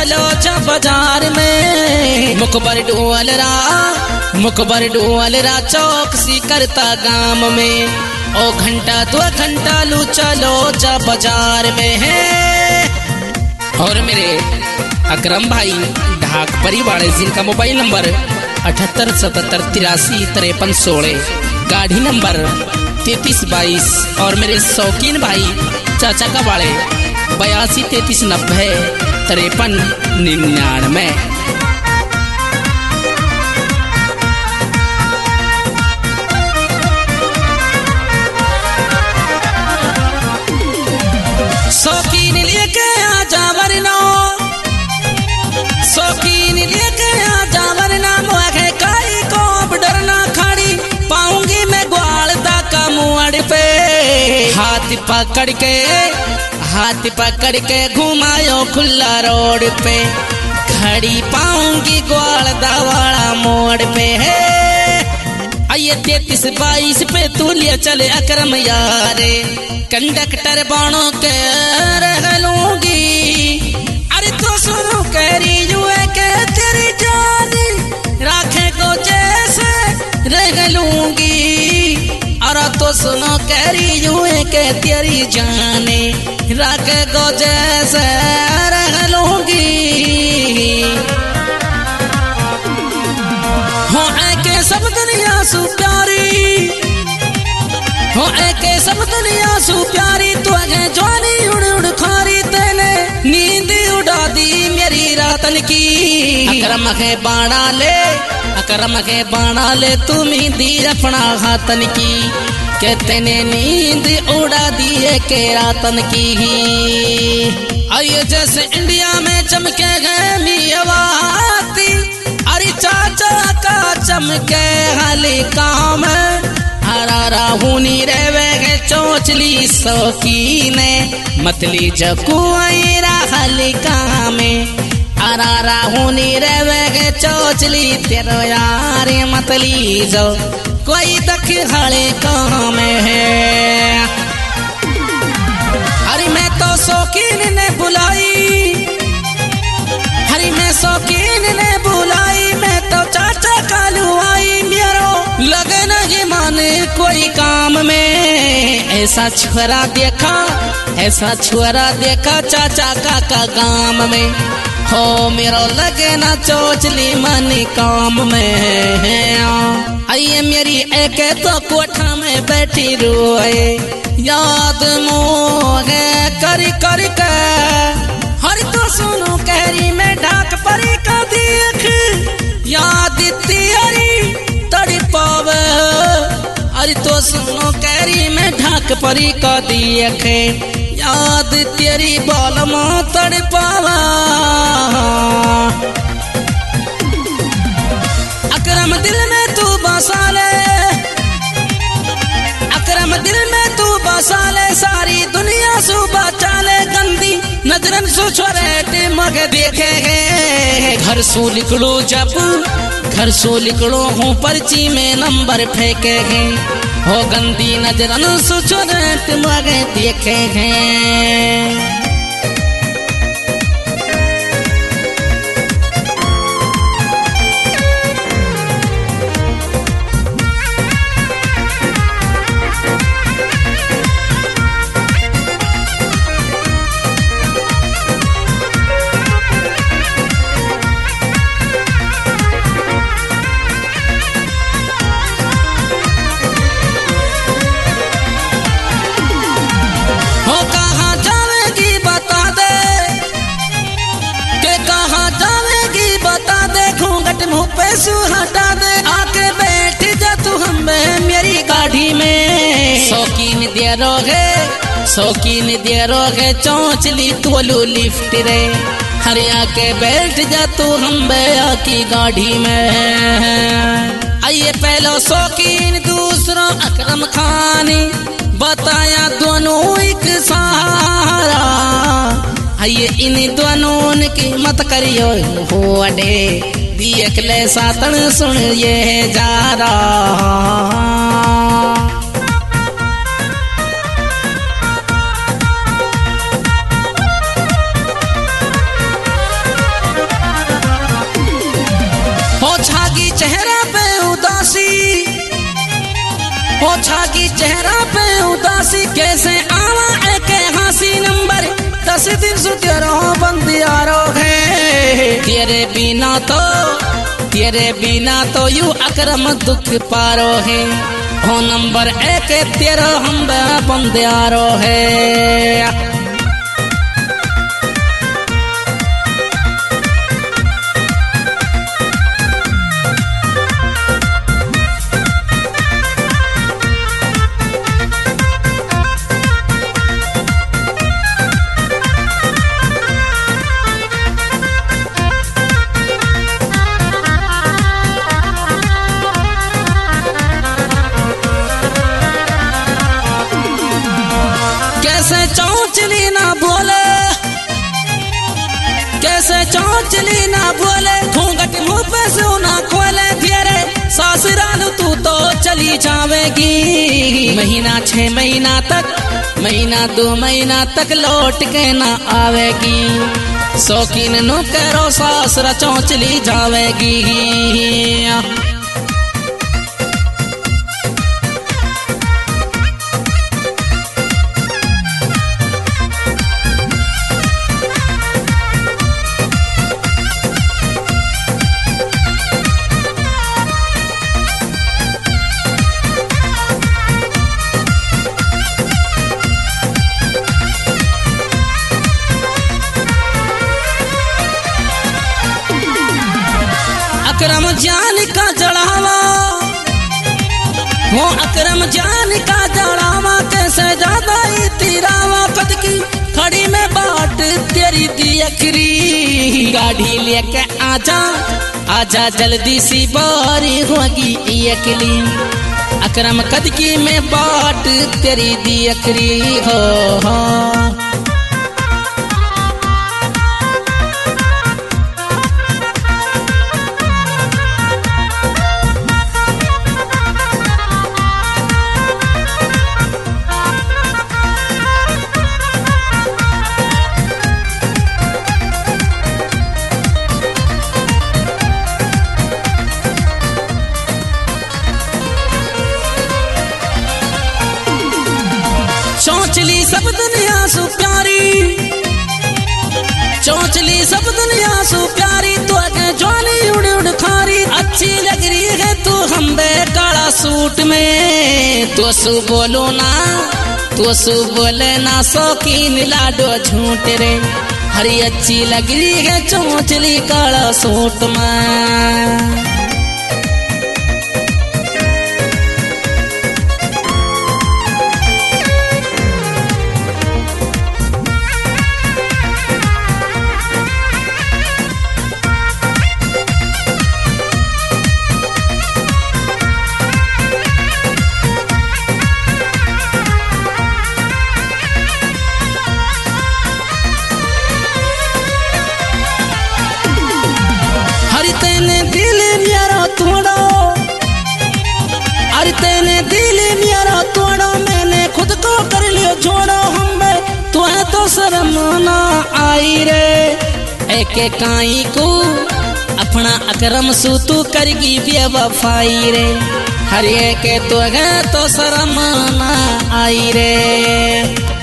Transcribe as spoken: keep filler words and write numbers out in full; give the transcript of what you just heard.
चलो जा बाजार में। मुकबर डोलरा मुकबर डोलरा चौकसी करता गांव में। ओ घंटा दो घंटा लू चलो जा बाजार में है। और मेरे अकरम भाई ढाक परिवार जिनका मोबाइल नंबर अठहत्तर सतहत्तर तिरासी तिरपन सोलह, गाड़ी नंबर तैतीस बाईस। और मेरे शौकीन भाई चाचा का बाड़े बयासी तैतीस नब्बे तिरपन निन्यानवे। शौकीन लेके आजा वरना शौकीन लेके आजा वरना मुझे काई को डरना खड़ी पाऊंगी मैं ग्वालदा का मुड़ पे। हाथ पकड़ के हाथ पकड़ के घुमायो खुला रोड पे। खड़ी पाऊंगी ग्वालदा वाला मोड़ पे है। आइए तैतीस बाईस पे तू लिया चले अकरम यारे। कंडक्टर बाणों के रह लूंगी। अरे तो सुनो करी जुए के तेरी जान राखे को जैसे रह लूंगी। अरे तो सुनो करी जुए के तेरी जाने राखे को जैसे रह लूंगी। हो के सब दुनिया सु प्यारी हो के सब दुनिया सु प्यारी। तू आगे जवानी उड़ उड़ खारी तेने नींद उड़ा दी मेरी रातन की। अकरम के बाणा ले अकरम के बाणा ले तू मेहंदी अपना हाथन की। के तेने नींद उड़ा दी के रातन की। आइए जैसे इंडिया में चमके गए मियावाती। अरे चाचा का चमके हाली काम हरा राहुनी रेवे चोचली शौकीने मतली जकुआईरा हलिका में। हरा राहुनी रेवे चोचली तेरो यार मतली जो कोई दख हले काम है। अरे मैं तो शौकीन ने बुलाई हरी मैं शौकीन ने बुलाई। मैं तो चाचा कालू आई मेरो लगे नहीं माने कोई काम में। ऐसा छुरा देखा ऐसा छुरा देखा चाचा काका गांव में। हो मेरो लगे ना चोचली मनी काम में। आइए मेरी एक तो कोठा में बैठी रोए याद मोगे कर कर के। हर तो सुनो कहरी में ढाक परी का देख याद तेरी तड़ी पावे। अरे तो सुनो कहरी में ढाक परी का देखे याद तेरी बाल मां तड़ पावा। अकरम दिल में तू बसा ले अकरम दिल में तू बसा ले। सारी दुनिया सु बचा ले गंदी नजरन सु छोरे मगे देखे है। घर सु निकलो जब घर सु निकलो हूँ पर्ची में नंबर फेंके हैं। हो गंदी नजरन सु छोरे मगे देखे हैं। हटा दे आके बैठ जा तू हमें मेरी गाड़ी में। शौकीन दे रोगे शौकीन दे रोगे चौंचली तोलू लिफ्ट रे। हरिया के बैठ जा तू हमें की गाड़ी में। आइए पहलो शौकीन दूसरा अकरम खान बताया दोनों एक सहारा। आइए इन दोनों की मत करियो हो अडे दियकले सातन सुन ये जा रहा। चेहरा पे उदासी, हो छागी चेहरा पे उदासी, कैसे आवा एक हंसी नंबर दस दिन सु तेरो बंदियारो है। तेरे बिना तो तेरे बिना तो यू अकरम दुख पारो है, हो नंबर एक तेरो हम बंदियारो है। कैसे चौंचली ना बोले, कैसे चौंचली ना बोले, घूंघट मुंह पे से ना खोले। धीरे ससुराल तू तो चली जावेगी, महीना छह महीना तक, महीना दो महीना तक लौट के ना आवेगी। शौकीन नु करो ससुरा चौंचली जावेगी। अकरम जान का जड़ावा, हो अकरम जान का जड़ावा, कैसे ज्यादा तिरावा। कद की खड़ी में बाट तेरी दी अखरी, गाड़ी लेके आजा आजा जल्दी सी बारी होगी अकली। अकरम कद की में बाट तेरी दी अखरी हो, हो। चौंचली सब दुनिया सु प्यारी, चौंचली सब दुनिया सु प्यारी, तो अगे ज्वाली उड़ उड़ खारी। अच्छी लग रही है तू हम बे काला सूट में, तो सु बोलो ना, तो सु बोले ना शौकीन लाडो झूठ रे। हरी अच्छी लग रही है चौंचली काला सूट में। तेने दिल मेरा तोड़ो, अरे तेने दिल मेरा तोड़ो, मैंने खुद को कर लियो जोड़ो। हम तो है तो शर्म ना आई रे, एक काई को अपना अकरम सु तू करगी बेवफाई रे। हर एक तो है तो शर्म ना आई रे।